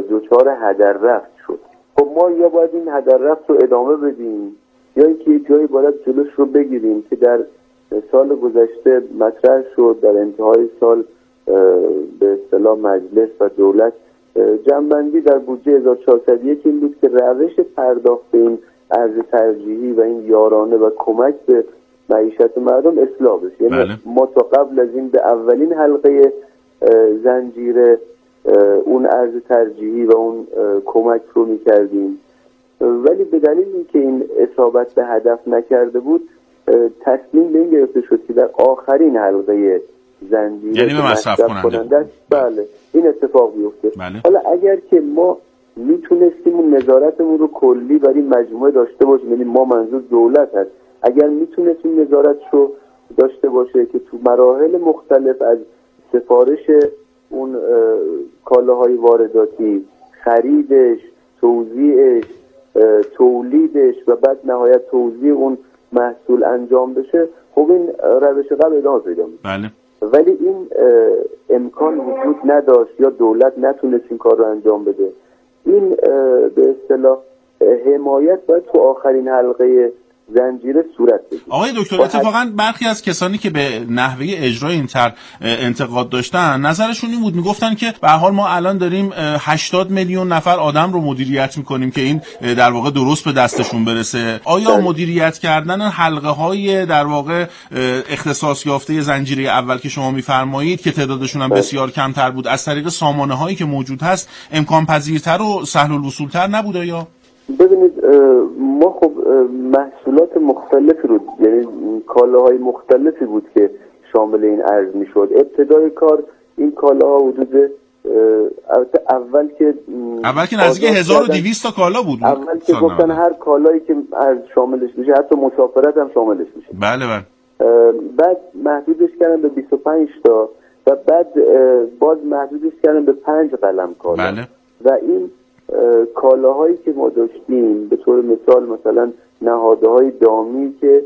دچار هدر رفت شد. خب ما یا باید این هدر رفت رو ادامه بدیم یا اینکه یه جایی باید جلوش رو بگیریم که در سال گذشته مطرح شد، در انتهای سال به اصطلاح مجلس و دولت جنبندی در بودجه 1401 این بود که روش پرداخت این ارز ترجیحی و این یارانه و کمک به معیشت مردم اصلاح بشه. یعنی ما تا قبل از این به اولین حلقه زنجیره اون ارز ترجیحی و اون کمک رو می‌کردیم، ولی به دلیل اینکه این اصابت به هدف نکرده بود تصمیم به این گرفته شد که در آخرین حلقه زنجیره یعنی به مصرف کننده بله این اتفاق بیفته. حالا اگر که ما میتونستیم اون نظارتمون رو کلی بر این مجموعه داشته باشیم، یعنی ما منظور دولت هست، اگر میتونستیم نظارت رو داشته باشه که تو مراحل مختلف از سفارش اون کالاهای وارداتی، خریدش، توزیعش، تولیدش و بعد نهایت توزیع اون محصول انجام بشه، خب این روش قبل ادامه پیدا می‌کنه. بله. ولی این امکان وجود نداشت یا دولت نتونست این کار رو انجام بده. این به اصطلاح حمایت باید تو آخرین حلقه زنجیره صورت بگیره. آقای دکتر اتفاقا برخی از کسانی که به نحوه اجرای این طرح انتقاد داشتن نظرشون این بود، میگفتن که به هر حال ما الان داریم 80 میلیون نفر آدم رو مدیریت میکنیم که این در واقع درست به دستشون برسه. آیا مدیریت کردن حلقه های در واقع اختصاص یافته زنجیره اول که شما میفرمایید که تعدادشون هم بسیار کمتر بود از طریق سامانه هایی که موجود هست امکان پذیرتر و سهل الوصولتر نبود؟ یا ببینید ما خب محصولات مختلفی رو، یعنی کالاهای مختلفی بود که شامل این ارز میشد. ابتدای کار این کالاها حدود اول که نزدیک 1200 تا کالا بود. اول که گفتن هر کالایی که ارز شاملش میشه حتی مسافرت هم شاملش میشه. بله بله. بعد محدودش کردن به 25 تا و بعد باز محدودش کردن به 5 قلم کالا. بله. و این کالاهایی که ما داشتیم به طور مثال مثلا نهادهای دامی که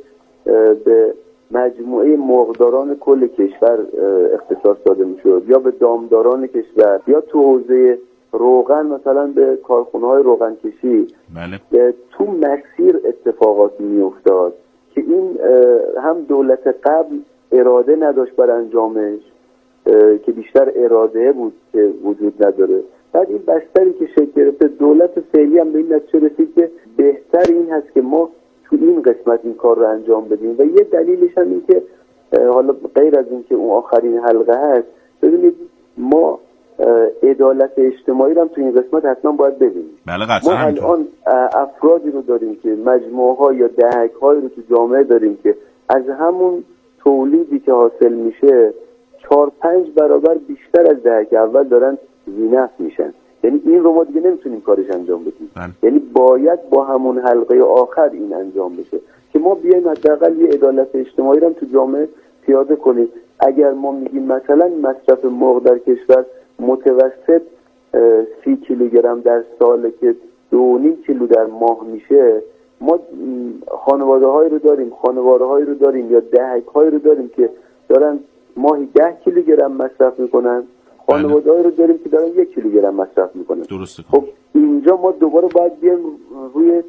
به مجموعه مرغداران کل کشور اختصاص داده میشد یا به دامداران کشور یا تو حوزه روغن مثلا به کارخانه‌های روغن کشی. بله. تو مسیر اتفاقاتی میافتاد که این هم دولت قبل اراده نداشت بر انجامش که بیشتر اراده بود که وجود نداره. بعد این بستری که شکل گرفته دولت فعلی هم به این نتیجه رسید که بهتر این هست که ما تو این قسمت این کار رو انجام بدیم و یه دلیلش هم این که حالا غیر از این که اون آخرین حلقه هست، ببینید ما عدالت اجتماعی رو هم تو این قسمت حتما باید ببینیم. بله قطعا. ما الان افرادی رو داریم که مجموعه ها یا دهک های رو تو جامعه داریم که از همون تولیدی که حاصل میشه 4-5 برابر بیشتر از دهک اول دارن ذینفع میشن. یعنی این رو ما دیگه نمیتونیم کارش انجام بدیم. یعنی باید با همون حلقه آخر این انجام بشه که ما بیایم حداقل یه عدالت اجتماعی رو تو جامعه پیاده کنیم. اگر ما میگیم مثلا مصرف مرغ در کشور متوسط 30 کیلوگرم در سال که 2.5 کیلو در ماه میشه، ما خانواده هایی رو داریم یا دهک هایی رو داریم که دارن ماهی 10 کیلوگرم مصرف میکنن، خانواده هایی رو داریم که دارن 1 کیلوگرم مصرف میکنن. درسته. خب اینجا ما دوباره باید بیایم روی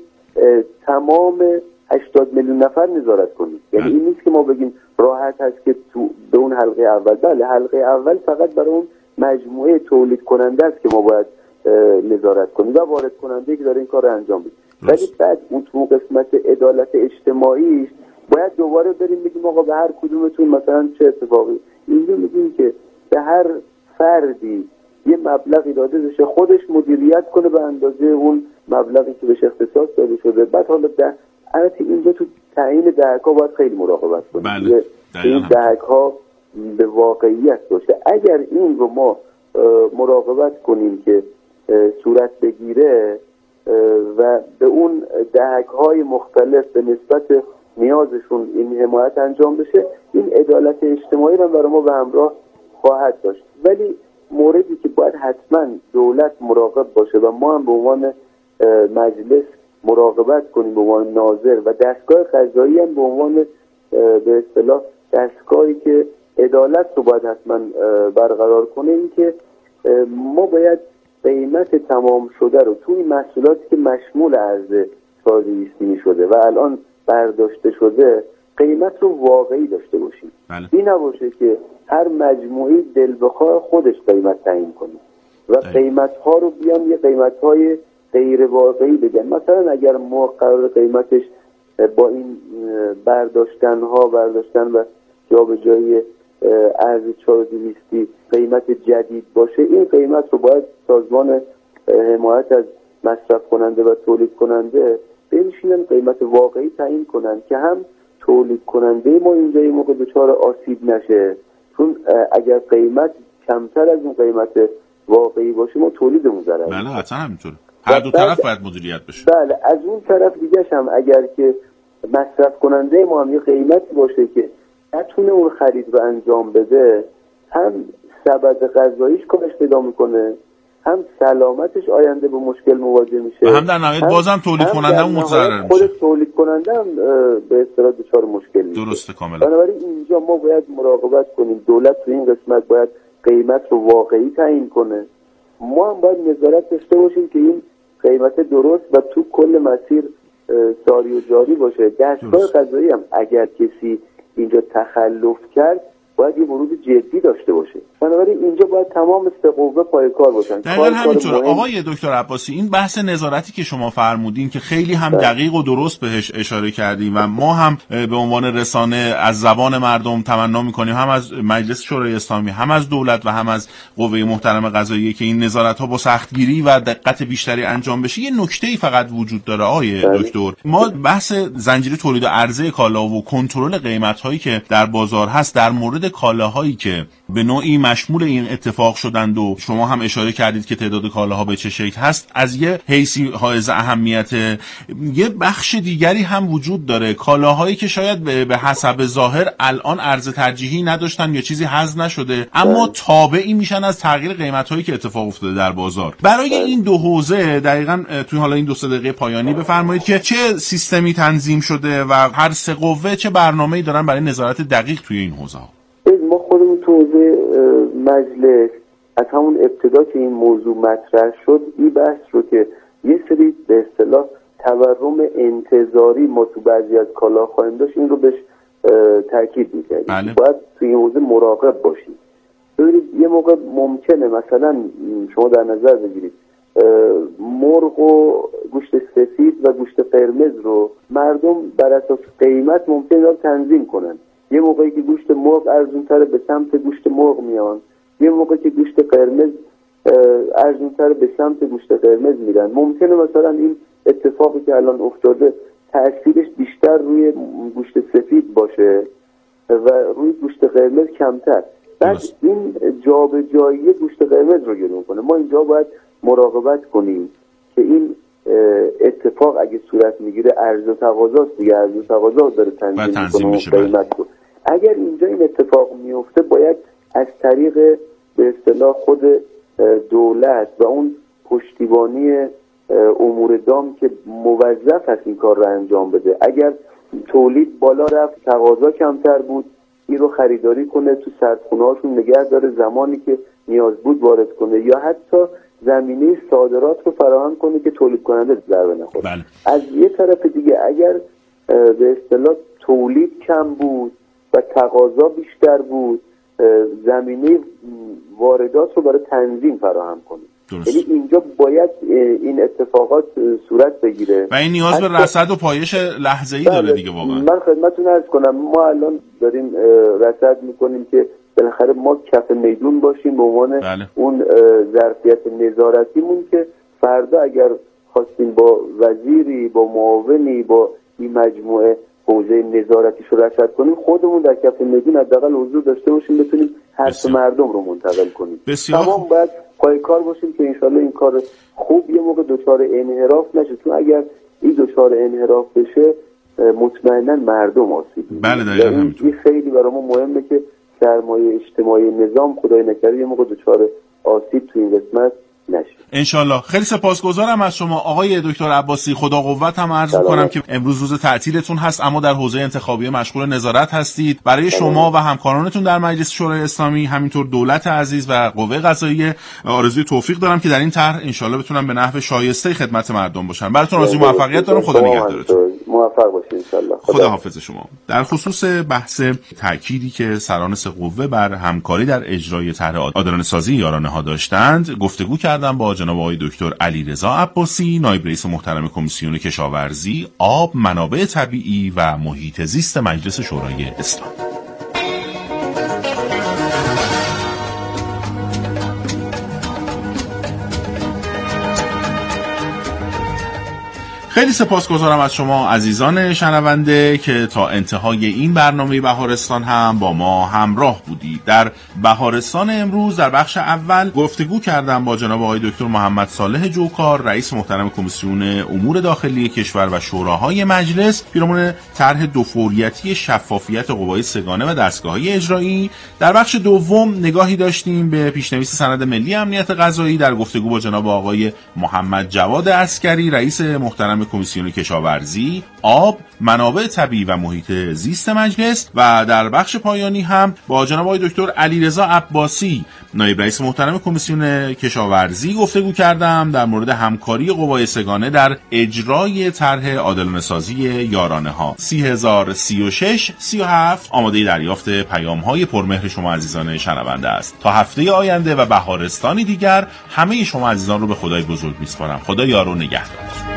تمام 80 میلیون نفر نظارت کنیم. یعنی این نیست که ما بگیم راحت هست که تو به اون حلقه اول. بله حلقه اول فقط برای اون مجموعه تولید کننده است که ما باید نظارت کنیم و وارد کننده که داره این کار رو انجام بده. ولی بعد اون تو قسمت عدالت اجتماعی باید دوباره بریم بگیم آقا به هر کدومتون مثلا چه اتفاقی. اینجا میگیم که به هر فردی یه مبلغی داده بشه، خودش مدیریت کنه به اندازه اون مبلغی که بهش اختصاص داده شده. بعد حالا البته اینجا تو تعیین دهک‌ها باید خیلی مراقبت کنیم. بله. این دهک‌ها به واقعیت باشه. اگر این رو ما مراقبت کنیم که صورت بگیره و به اون دهک‌های مختلف به نسبت نیازشون این حمایت انجام بشه، این عدالت اجتماعی رو برای ما به همراه خواهد داشت. ولی موردی که باید حتما دولت مراقب باشه و ما هم به عنوان مجلس مراقبت کنیم به عنوان ناظر و دستگاه قضایی هم به عنوان به اصطلاح دستگاهی که عدالت رو باید حتما برقرار کنه، این که ما باید قیمت تمام شده رو توی محصولاتی که مشمول ارز 420 میشده و الان برداشته شده قیمت رو واقعی داشته باشیم. این نباشه که هر مجموعی دل بخواه خودش قیمت تعیین کنه و قیمت ها رو بیان یه قیمت های غیر واقعی بگن. مثلا اگر ما قرار قیمتش با این برداشتن و جابجایی ارز 420 قیمت جدید باشه، این قیمت رو باید سازمان حمایت از مصرف کننده و تولید کننده بنشینن قیمت واقعی تعیین کنن که هم تولید کننده ما اینجا یه موقع دچار آسیب نشه، چون اگر قیمت کمتر از اون قیمت واقعی باشه ما تولیدمون ضرر می‌کنه. بله حتما همینطوره. هر دو طرف باید مدیریت بشه. بله، از اون طرف دیگه هم اگر که مصرف کننده ما هم یه قیمتی باشه که نتونه اون خرید رو انجام بده، هم سبد غذاییش کاهش پیدا میکنه، هم سلامتش آینده به مشکل مواجه میشه و هم در نهایت بازم تولید کننده هم متضرر میشه. خود تولید کننده هم به اصطلاح دچار مشکل میشه. درسته کاملا. بنابراین اینجا ما باید مراقبت کنیم. دولت تو این قسمت باید قیمت رو واقعی تعیین کنه. ما هم باید نظارت داشته باشیم که این قیمت درست و تو کل مسیر ساری و جاری باشه. دستگاه قضایی هم اگر کسی اینجا تخلف کرد باید یه ورود جدی داشته باشه. بنابراین اینجا باید تمام سه قوه پای کار باشن. دقیقاً همینطوره. آقای دکتر عباسی، این بحث نظارتی که شما فرمودین که خیلی هم دقیق و درست بهش اشاره کردیم و ما هم به عنوان رسانه از زبان مردم تمنا می‌کنیم، هم از مجلس شورای اسلامی، هم از دولت و هم از قوه محترم قضاییه که این نظارت‌ها با سختگیری و دقت بیشتری انجام بشه. یه نکته‌ای فقط وجود داره آقای دکتر، ما بحث زنجیره تولید و عرضه کالا و کنترل قیمت‌هایی که در بازار هست در مورد کالاهایی که به نوعی مشمول این اتفاق شدند و شما هم اشاره کردید که تعداد کالاها به چه شکل هست، از یه حیثی حائز اهمیت، یه بخش دیگری هم وجود داره، کالاهایی که شاید به حسب ظاهر الان ارز ترجیحی نداشتن یا چیزی هضم نشده اما تابعی میشن از تغییر قیمت‌هایی که اتفاق افتاده در بازار. برای این دو حوزه دقیقاً توی حالا این 2 دقیقه پایانی بفرمایید که چه سیستمی تنظیم شده و هر سه قوه چه برنامه‌ای دارن برای نظارت دقیق توی این حوزه ها؟ ما خودمون تو حوزه مجلس از همون ابتدا که این موضوع مطرح شد این بحث رو که یه سری به اصطلاح تورم انتظاری ما تو بعضی از کالا خواهیم داشت، این رو بهش تاکید می‌کردیم. بله. باید تو این حوزه مراقب باشیم. ببینید یه موقع ممکنه مثلا شما در نظر بگیرید مرغ و گوشت سفید و گوشت قرمز رو مردم بر اساس قیمت ممکنه رو تنظیم کنن. یه موقعی که گوشت مرغ ارزون‌تره به سمت گوشت مرغ میان، یه موقعی که گوشت قرمز ارزون‌تره به سمت گوشت قرمز میرن. ممکنه مثلا این اتفاقی که الان افتاده تأثیرش بیشتر روی گوشت سفید باشه و روی گوشت قرمز کمتر. بعد این جابجایی گوشت قرمز رو گرون کنه. ما اینجا باید مراقبت کنیم که این اتفاق اگه صورت میگیره عرضه و تقاضاست دیگه، عرضه و تقاضا داره تنظیم میشه قیمت رو. اگر اینجا این اتفاق میفته باید از طریق به اصطلاح خود دولت و اون پشتیبانی امور دام که موظف هست این کار رو انجام بده، اگر تولید بالا رفت تقاضا کمتر بود این رو خریداری کنه، تو سردخونه‌هاشون نگه داره، زمانی که نیاز بود وارد کنه، یا حتی زمینه صادرات رو فراهم کنه که تولید کننده ضربه نخوره. بله. از یه طرف دیگه اگر به اصطلاح تولید کم بود و تقاضا بیشتر بود زمینه واردات رو برای تنظیم فراهم کنه. یعنی اینجا باید این اتفاقات صورت بگیره و این نیاز به رصد و پایش لحظه‌ای داره دیگه. واقعا من خدمتتون عرض کنم ما الان داریم رصد میکنیم که بالاخره ما کف میدون باشیم به عنوان اون ظرفیت نظارتیمون که فردا اگر خواستیم با وزیری، با معاونی، با این مجموعه حوزه نظارتیش رو رصد کنیم خودمون در کف میدون حداقل حضور داشته باشیم، بتونیم حرف مردم رو منتقل کنیم. تمام باید پای کار باشیم که انشالله این کار خوب یه موقع دچار انحراف نشه، چون اگر این دچار انحراف بشه مطمئنا مردم آسیب می‌بینن. بله دقیقاً همینطور. این خیلی برای ما مهمه که سرمایه اجتماعی نظام خدای نکرده یه موقع دچار آسیب تو این قسمت نشه. انشالله. خیلی سپاسگزارم از شما آقای دکتر عباسی. خدا قوت هم عرض می‌کنم که امروز روز تعطیلتون هست اما در حوزه انتخابی مشغول نظارت هستید. برای شما و همکارانتون در مجلس شورای اسلامی، همینطور دولت عزیز و قوه قضاییه آرزوی توفیق دارم که در این طرح انشالله بتونن به نحو شایسته خدمت مردم باشن. براتون آرزوی موفقیت دارم. خدا نگهدارتون. موفق باشید انشالله. خدا حافظ شما. در خصوص بحث تأکیدی که سران سه قوه بر همکاری در اجرای طرح عادلانه سازی یارانه‌ها داشتند، گفتگو کردم با جناب آقای دکتر علیرضا عباسی، نایب رئیس محترم کمیسیون کشاورزی، آب، منابع طبیعی و محیط زیست مجلس شورای اسلامی. خیلی سپاسگزارم از شما عزیزان شنونده که تا انتهای این برنامه بهارستان هم با ما همراه بودید. در بهارستان امروز در بخش اول گفتگو کردم با جناب آقای دکتر محمد صالح جوکار، رئیس محترم کمیسیون امور داخلی کشور و شوراهای مجلس، پیرامون طرح دوفوریتی شفافیت قوای سگانه و دستگاه‌های اجرایی. در بخش دوم نگاهی داشتیم به پیشنویس سند ملی امنیت غذایی در گفتگو با جناب آقای محمد جواد عسکری، رئیس محترم کمیسیون کشاورزی، آب، منابع طبیعی و محیط زیست مجلس. و در بخش پایانی هم با جناب آقای دکتر علیرضا عباسی، نایب رئیس محترم کمیسیون کشاورزی گفتگو کردم در مورد همکاری قوای سگانه در اجرای طرح عادلانه سازی یارانه‌ها. 303637 آماده دریافت پیام‌های پرمهر شما عزیزان شنونده است. تا هفته آینده و بهارستانی دیگر همه شما عزیزان رو به خدای بزرگ می‌سپارم. خدا یار و نگهدار.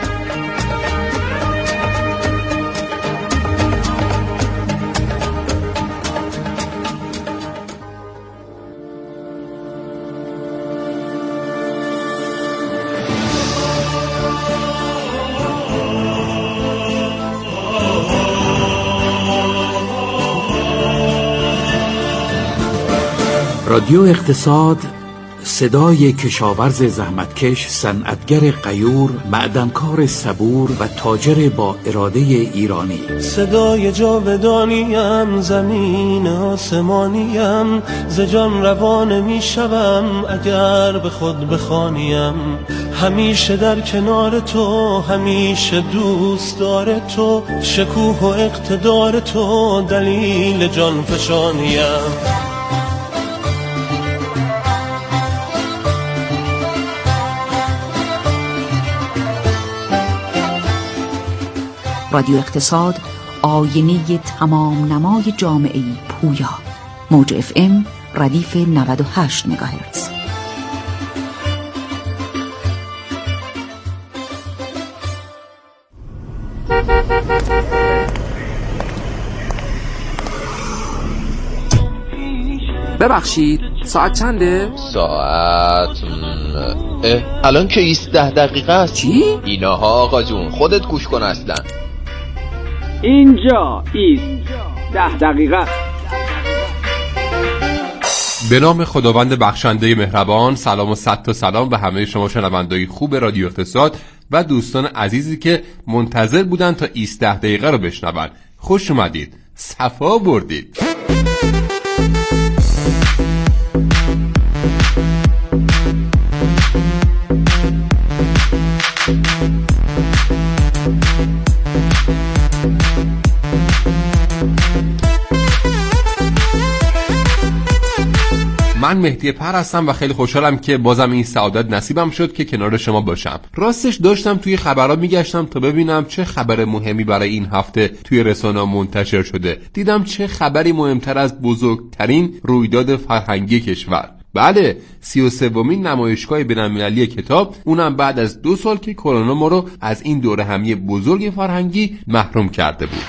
رادیو اقتصاد، صدای کشاورز زحمتکش، صنعتگر غیور، معدنکار صبور و تاجر با اراده ایرانی. صدای جاودانیم، زمین آسمانیم، ز جان روان می شوم اگر به خود بخوانیم. همیشه در کنار تو، همیشه دوست دار تو، شکوه و اقتدار تو دلیل جان فشانیم. رادیو اقتصاد، آینه تمام نمای جامعه پویا. موج FM ردیف 98 مگاهرتز. ببخشید ساعت چنده؟ ساعت الان که 10 دقیقه است. چی؟ ایناها آقا جون خودت گوش کن اصلا. اینجا 10 دقیقه. به نام خداوند بخشنده مهربان، سلام و صد تا سلام به همه شما شنوندگان خوب رادیو اقتصاد و دوستان عزیزی که منتظر بودن تا 10 دقیقه رو بشنون. خوش اومدید، صفا بردید. من مهدی پر هستم و خیلی خوشحالم که بازم این سعادت نصیبم شد که کنار شما باشم. راستش داشتم توی خبرها میگشتم تا ببینم چه خبر مهمی برای این هفته توی رسانه‌ها منتشر شده. دیدم چه خبری مهمتر از بزرگترین رویداد فرهنگی کشور. بله، 33مین نمایشگاه بین‌المللی کتاب، اونم بعد از 2 سال که کرونا ما رو از این دوره همی بزرگ فرهنگی محروم کرده بود.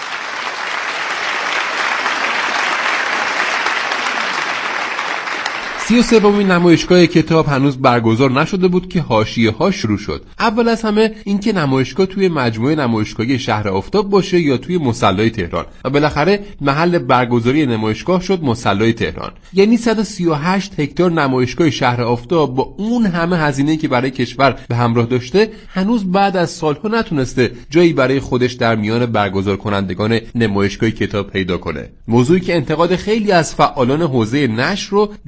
33مین نمایشگاه کتاب هنوز برگزار نشده بود که حاشیه‌ها شروع شد. اول از همه اینکه نمایشگاه توی مجموعه نمایشگاهی شهر آفتاب باشه یا توی مصلی تهران، و بالاخره محل برگزاری نمایشگاه شد مصلی تهران. یعنی 138 هکتار نمایشگاه شهر آفتاب با اون همه هزینه‌ای که برای کشور به همراه داشته، هنوز بعد از سالها نتونسته جایی برای خودش در میان برگزار کنندگان نمایشگاه کتاب پیدا کنه. موضوعی که انتقاد خیلی از فعالان حوزه نشر رو در پی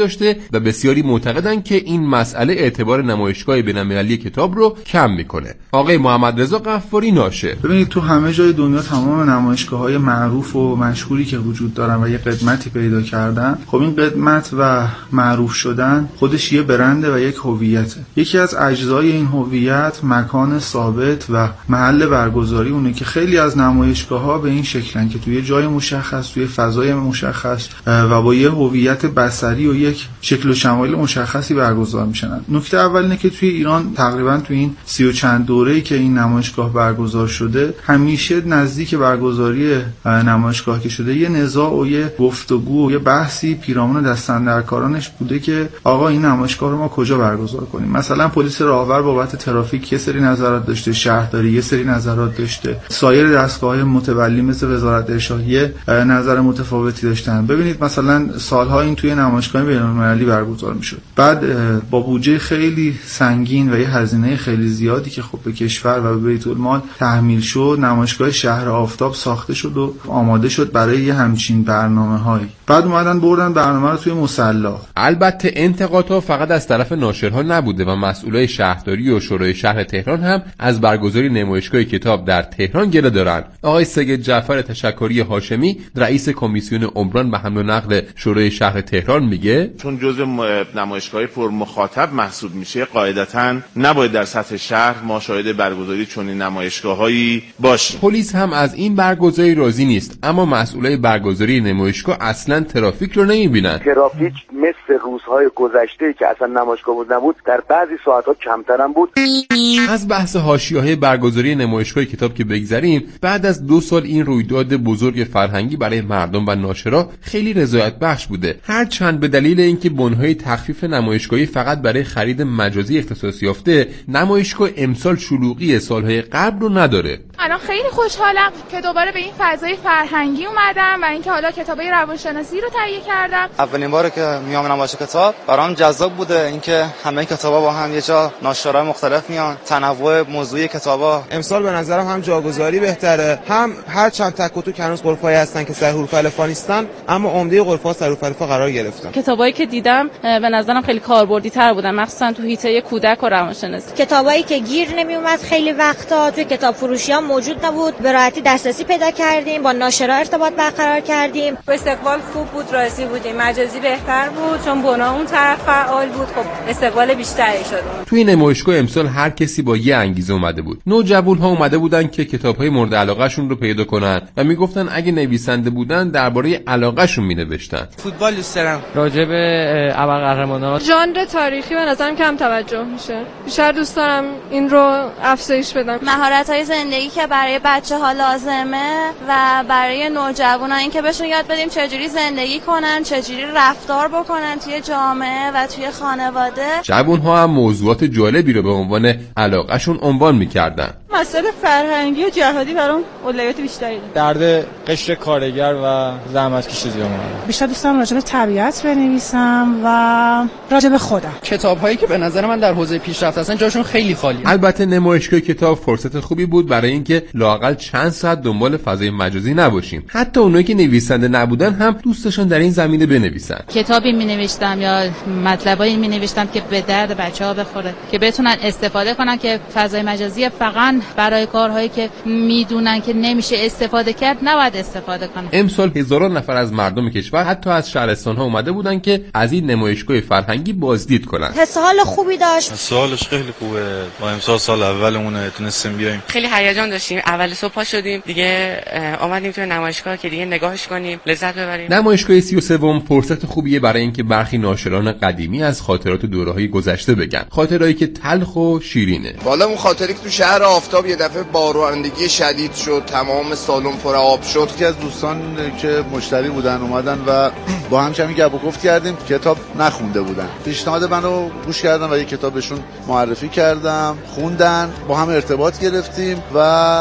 داشته و بسیاری معتقدند که این مسئله اعتبار نمایشگاه بین‌المللی کتاب رو کم میکنه. آقای محمد رضا غفاری ناشر: ببینید تو همه جای دنیا تمام نمایشگاه‌های معروف و مشهوری که وجود دارن و یه قدمتی پیدا کردن، خب این قدمت و معروف شدن خودش یه برنده و یک هویته. یکی از اجزای این هویت مکان ثابت و محل برگزاری اونه که خیلی از نمایشگاه‌ها به این شکلن که توی جای مشخص، توی فضای مشخص و با یه هویت بصری و یک شکل و شمایل مشخصی برگزار میشن. نکته اول اینه که توی ایران تقریبا توی این 30 و چند دوره‌ای که این نمایشگاه برگزار شده، همیشه نزدیک برگزاری نمایشگاه که شده یه نزاع و یه گفتگو و یه بحثی پیرامون دستاندرکارانش بوده که آقا این نمایشگاه رو ما کجا برگزار کنیم. مثلا پلیس راهور بابت ترافیک یه سری نظرات داشته، شهرداری یه سری نظرات داشته، سایر دستگاه‌های متولی مثل وزارت ارشاد یه نظر متفاوتی داشتن. ببینید مثلا سال‌ها این توی نمایشگاه بین‌المللی برگزار می‌شد. بعد با بودجه خیلی سنگین و یه هزینه خیلی زیادی که خب به کشور و به بیت المال تحمیل شد، نمایشگاه شهر آفتاب ساخته شد و آماده شد برای یه همچین برنامه‌هایی. بعد اومدن بردن برنامه رو توی مصلی. البته انتقادها فقط از طرف ناشرها نبوده و مسئولای شهرداری و شورای شهر تهران هم از برگزاری نمایشگاه کتاب در تهران گله دارن. آقای سید جعفر تشکری هاشمی، رئیس کمیسیون عمران و حمل و نقل شورای شهر تهران میگه چون جزء نمایشگاه پر مخاطب محسوب میشه، قاعدتاً نباید در سطح شهر ما شاهد برگزاری چنین نمایشگاهایی باشیم. پلیس هم از این برگزاری راضی نیست، اما مسئولای برگزاری نمایشگاه اصلاً ترافیک رو نمیبینن. ترافیک مثل روزهای گذشته که اصلا نمایشگاه بود نبود، در بعضی ساعت‌ها کمتر هم بود. از بحث حاشیه‌های برگزاری نمایشگاه کتاب که بگذریم، بعد از 2 سال این رویداد بزرگ فرهنگی برای مردم و ناشرا خیلی رضایت بخش بوده، هرچند به دلیل اینکه بن‌های تخفیف نمایشگاهی فقط برای خرید مجازی اختصاص یافته، نمایشگاه امسال شلوغی سالهای قبل رو نداره. الان خیلی خوشحالم که دوباره به این فضای فرهنگی اومدم و اینکه حالا کتابای روانشناسی رو تهیه کردم. اولین باره که میام نمایش کتاب برام جذاب بوده، اینکه همه کتابا با هم یه جا ناشرای مختلف میان، تنوع موضوعی کتابا. امسال به نظرم هم جاگذاری بهتره، هم هر چند تک و توک هنوز غرفه‌ای هستن که سر حروف الفا نیستن، اما عمده غرفه‌ها سر حروف الفا قرار گرفتن. کتابایی که دیدم به نظرم خیلی کاربردی‌تر بودن، مخصوصا تو حیطه کودک و روانشناسی. کتابایی که گیر نمیومد خیلی وقتا توی کتاب فروشی‌ها موجود نبود، به راحتی دسترسی پیدا کردیم، با ناشرا ارتباط برقرار کردیم. استقبال خوب بود، راضی بودیم. مجازی بهتر بود چون بنا اون طرف فعال بود، خب استقبال بیشتری شد. توی نمایشگاه امسال هر کسی با یه انگیزه اومده بود. نوجوان‌ها اومده بودن که کتاب‌های مورد علاقه‌شون رو پیدا کنن و میگفتن اگه نویسنده بودن درباره علاقه‌شون مینوشتن. فوتبال دوست دارم. راجع به ابرقهرمانات. ژانر تاریخی به نظرم کم توجه میشه. بیشتر دوست دارم این رو افزایش بدم. مهارت‌های زندگی که برای بچه‌ها لازمه و برای نوجوانان این که بهشون یاد بدیم چجوری زندگی کنن، چجوری رفتار بکنن توی جامعه و توی خانواده. جوان‌ها هم موضوعات جالبی رو به عنوان علاقه‌شون عنوان می‌کردن. مسائل فرهنگی و جهادی برام اولویت بیشتری داره. درد قشر کارگر و زحمتکش جامعه. بیشتر دوست دارم راجع به طبیعت بنویسم و راجع به خودم. کتاب‌هایی که به نظر من در حوزه پیشرفت هستن جاشون خیلی خالیه. البته نمایشگاه کتاب فرصت خوبی بود برای اینکه لااقل چند ساعت دنبال فضای مجازی نباشیم. حتی اونایی که نویسنده نبودن هم دوستشون در این زمینه بنویسن. کتابی می‌نوشتم یا مطلبایی می‌نوشتم که به درد بچه‌ها بخوره، که بتونن استفاده کنن، که فضای مجازی فقط برای کارهایی که میدونن که نمیشه استفاده کرد نباید استفاده کنن. امسال هزاران نفر از مردم کشور حتی از شهرستان‌ها اومده بودن که از این نمایشگاه فرهنگی بازدید کنن. حس حال خوبی داشت. سالش خیلی خوبه. ما امسال سال اولمونه تونستیم بیایم. خیلی هیجان داشتیم. اول صبح پا شدیم دیگه اومدیم تو نمایشگاه که دیگه نگاهش کنیم، لذت ببریم. نمایشگاه 33 فرصت خوبیه برای اینکه برخی ناشران قدیمی از خاطرات دوره‌های گذشته بگن. خاطرهایی که تلخ و شیرینه. بالا اون خاطری که تو شهر آفتاب یه دفعه بارندگی شدید شد، تمام سالن پر آب شد. یکی از دوستان که مشتری بودن اومدن و با هم کمی گپ و گفت کردیم، کتاب نخونده بودن. پیشنهاد منو گوش کردم و یه کتابشون معرفی کردم، خوندن، با هم ارتباط گرفتیم و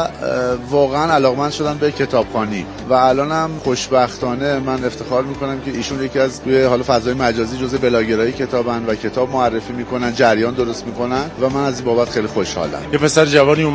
واقعا علاقمند شدن به کتابخوانی و الانم خوشبختانه من افتخار میکنم که ایشون یکی از توی حال فضای مجازی جزء بلاگرای کتابن و کتاب معرفی میکنن، جریان درست میکنن و من از این بابت خیلی خوشحالم. یه پسر جوانی اومد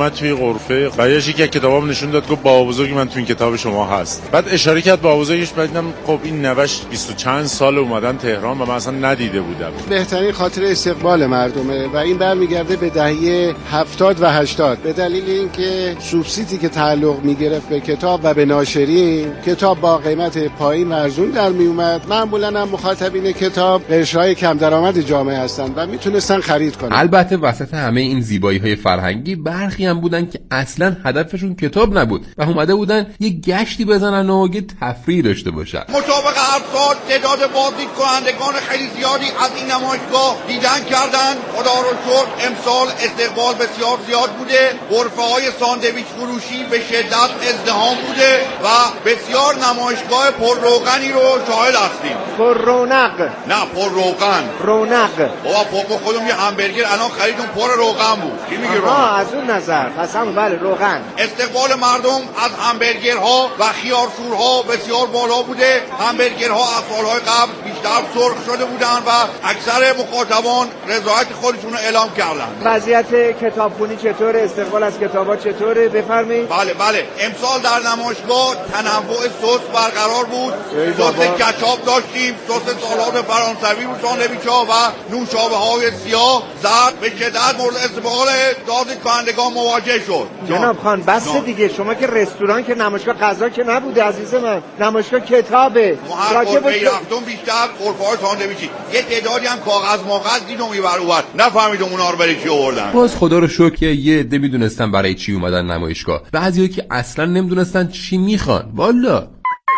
اومد توی غرفه و یکی که کتابام نشون داد گفت بابا بزرگ من تو این کتاب شما هست. بعد اشاره کرد بابا بزرگش، بعد دیدم خب این نوش 20 چند سال اومدن تهران و من اصلا ندیده بودم. بهترین خاطر استقبال مردمه و این برمیگرده به دهه 70 و 80 به دلیل اینکه سوبسیدی که تعلق میگرفت به کتاب و به ناشرین، کتاب با قیمت پایین و ارزون در می اومد. معمولا هم مخاطبین کتاب قشرهای کم درآمد جامعه هستند و میتونستن خرید کنن. البته وسط همه این زیبایی‌های فرهنگی برخی هم بودن که اصلا هدفشون کتاب نبود و اومده بودن یه گشتی بزنن و یه تفریح داشته باشن. مطابق هر سال تعداد بازدید کنندگان خیلی زیادی از این نمایشگاه دیدن کردن. خدا رو شکر امسال استقبال بسیار زیاد بوده. غرفه‌های ساندویچ فروشی به شدت ازدحام بوده و بسیار نمایشگاه پر روغنی رو شاهد هستیم. پر رونق؟ نه پر روغن. رونق. بابا خودم یه همبرگر الان خریدم پر روغن بود. چی میگی روغن؟ از اون نظر قسم بله روغن. استقبال مردم از همبرگرها و خیارشورها بسیار بالا بوده. همبرگرها از سالهای قبل بیشتر سرخ شده بودن و اکثر مخاطبان رضایت خودشون رو اعلام کردن. وضعیت کتابخونی چطوره؟ استقبال از کتابا چطوره؟ بفرمایید. بله امسال در نمایشگاه تنوع سس برقرار بود. سس کچاپ داشتیم، سس سالاد فرانسوی و ساندویچ‌ها و نوشابه‌های سیاه. زرد به شدت مورد استقبال بازدید کنندگان مواجه شد. جناب خان بس دیگه، شما که رستوران که نمایشگاه غذا که نبوده عزیز من، نمایشگاه کتابه. راجع به رفتم بیشتر غرفه‌های ساندویچی. یه تعدادی هم کاغذ ماغذ دیدم اینور اونور. نفهمیدم اونا رو برای چی آوردن. باز خدا رو شکر یه عده میدونستن برای چی اومدن نمایشگاه. بعضیا که اصلا نمیدونستن چی میخوان. والا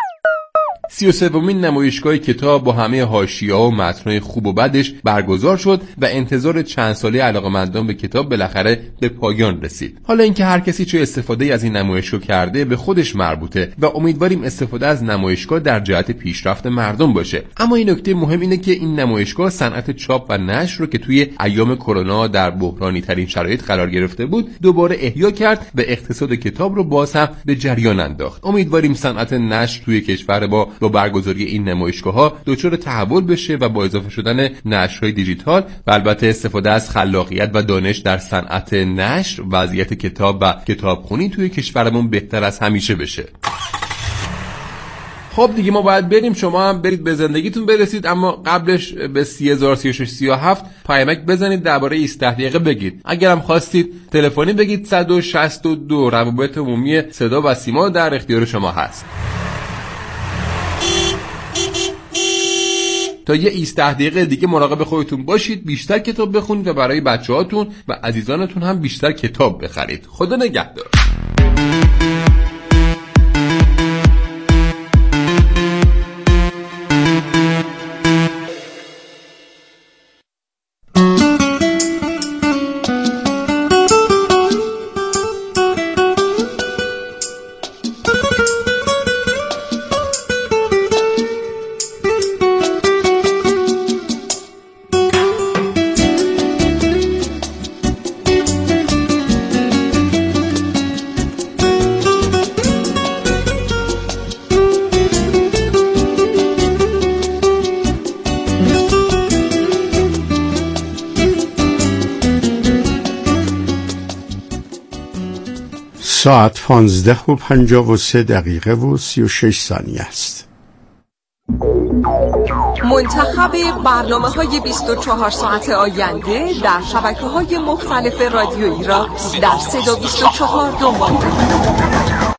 33مین نمایشگاه کتاب با همه حاشیه‌ها و متن‌های خوب و بدش برگزار شد و انتظار چند ساله علاقه‌مندان به کتاب بالاخره به پایان رسید. حالا اینکه هر کسی چه استفاده از این نمایشگاه کرده به خودش مربوطه و امیدواریم استفاده از نمایشگاه در جهت پیشرفت مردم باشه. اما این نکته مهم اینه که این نمایشگاه صنعت چاپ و نشر رو که توی ایام کرونا در بحرانی ترین شرایط قرار گرفته بود دوباره احیا کرد و اقتصاد کتاب رو باز هم به جریان انداخت. امیدواریم صنعت نشر توی کشور با برگزاری این نمایشگاه‌ها دچار تحول بشه و با اضافه شدن نشرهای دیجیتال و البته استفاده از خلاقیت و دانش در صنعت نشر وضعیت کتاب و کتابخونی توی کشورمون بهتر از همیشه بشه. خب دیگه ما باید بریم، شما هم برید به زندگیتون برسید، اما قبلش به 303637 پیامک بزنید درباره 18 دقیقه بگید. اگرم خواستید تلفنی بگید 162 روابط عمومی صدا و سیما در اختیار شما هست. تا یه 18 دقیقه دیگه مراقب خودتون باشید، بیشتر کتاب بخونید و برای بچه‌هاتون و عزیزانتون هم بیشتر کتاب بخرید. خدا نگهدار. ساعت 15:53 و 36 ثانیه است. منتخب برنامه‌های 24 ساعت آینده در شبکه‌های مختلف رادیویی را در 324 دنبال کنید.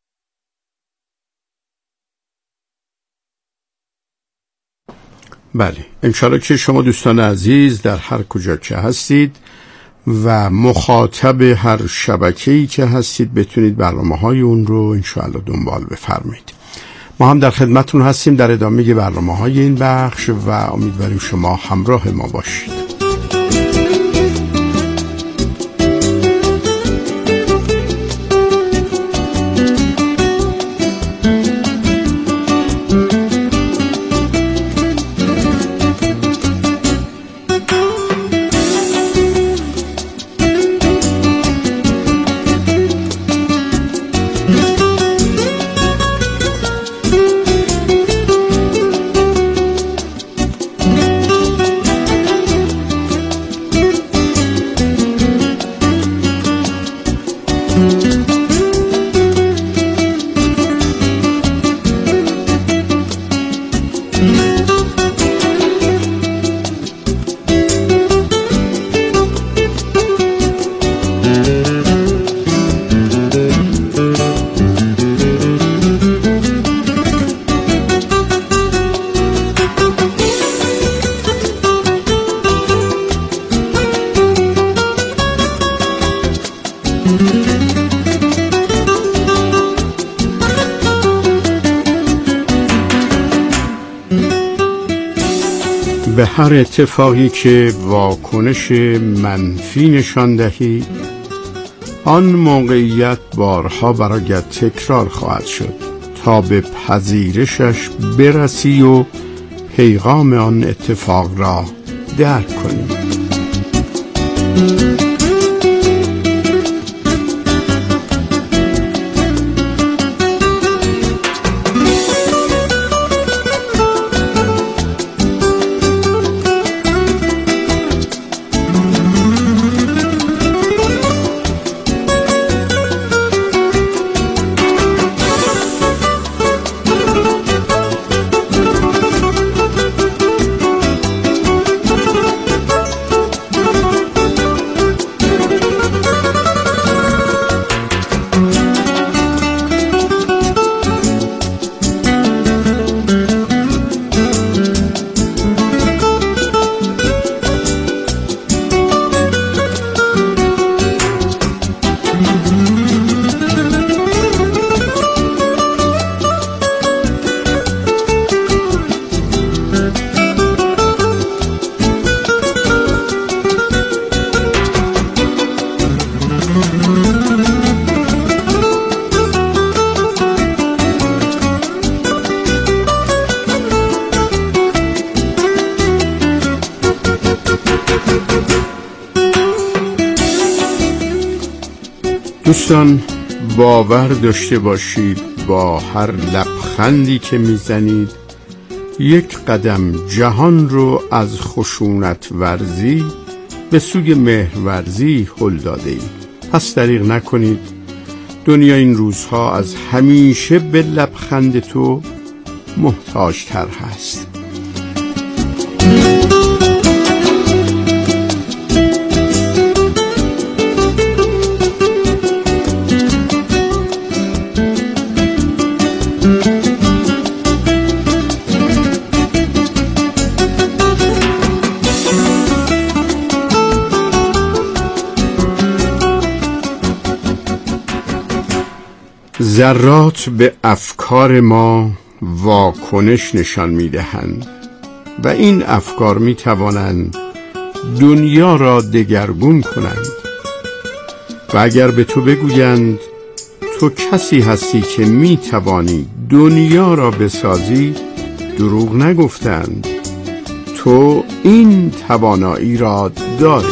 بله، انشالله که شما دوستان عزیز در هر کجا که هستید و مخاطب هر شبکه‌ای که هستید بتونید برنامه‌های اون رو انشالله دنبال بفرمایید. ما هم در خدمتون هستیم در ادامه برنامه‌های این بخش و امیدواریم شما همراه ما باشید. به هر اتفاقی که واکنش منفی نشان دهی، آن موقعیت بارها برایت تکرار خواهد شد تا به پذیرشش برسی و پیغام آن اتفاق را درک کنی. دوستان، باور داشته باشید با هر لبخندی که میزنید یک قدم جهان رو از خشونت ورزی به سوی مهرورزی هل داده اید. پس دریغ نکنید، دنیا این روزها از همیشه به لبخند تو محتاج تر هست. ذرات به افکار ما واکنش نشان می‌دهند و این افکار می‌توانند دنیا را دگرگون کنند و اگر به تو بگویند تو کسی هستی که می‌توانی دنیا را بسازی، دروغ نگفتند، تو این توانایی را داری.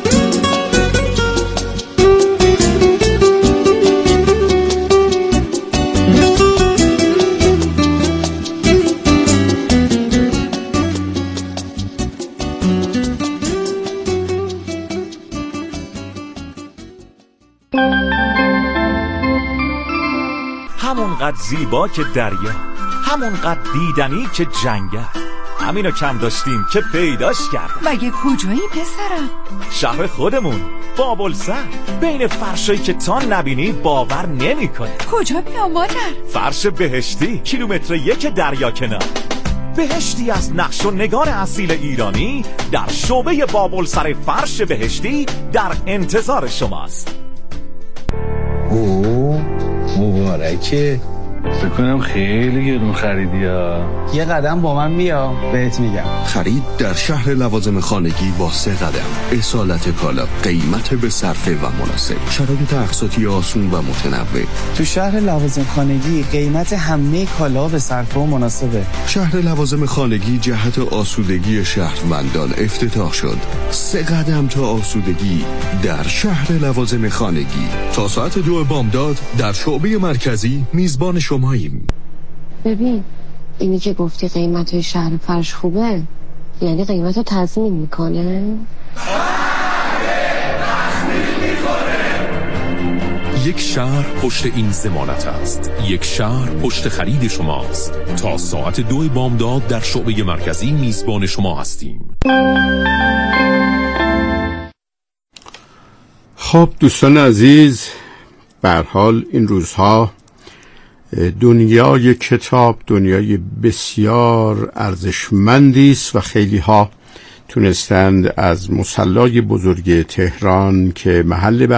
همونقدر زیبا که دریا، همونقدر دیدنی که جنگل، همینو کم داشتیم که پیداش کردم. مگه کجایی پسرم؟ شهر خودمون، بابلسر، بین فرشایی که تا نبینی باور نمی کنی. کجا بیام مادر؟ فرش بهشتی، کیلومتر 1 دریا کنار. بهشتی از نقش و نگار اصیل ایرانی در شعبه بابلسر فرش بهشتی در انتظار شماست. مبارکه. فکر کنم خیلی گرون خریدی ها. یه قدم با من بیا بهت میگم. خرید در شهر لوازم خانگی با 3 قدم. اصالت کالا، قیمت به صرفه و مناسب، شرایط اقساطی آسون و متنوع. تو شهر لوازم خانگی قیمت همه کالا به صرفه و مناسبه. شهر لوازم خانگی جهت آسودگی شهروندان افتتاح شد. 3 قدم تا آسودگی در شهر لوازم خانگی. تا ساعت 2 بامداد در شعبه مرکزی میزبان شماییم. ببین، اینی که گفتی قیمت شهر فرش خوبه، یعنی قیمت رو تضمین میکنه؟ یک شهر پشت این ضمانت است. یک شهر پشت خرید شماست. تا ساعت 2 بامداد در شعبه مرکزی میزبان شما هستیم. خب دوستان عزیز، به هر حال این روزها دنیای کتاب دنیای بسیار ارزشمندی است و خیلی ها تونستند از مصلی بزرگ تهران که محل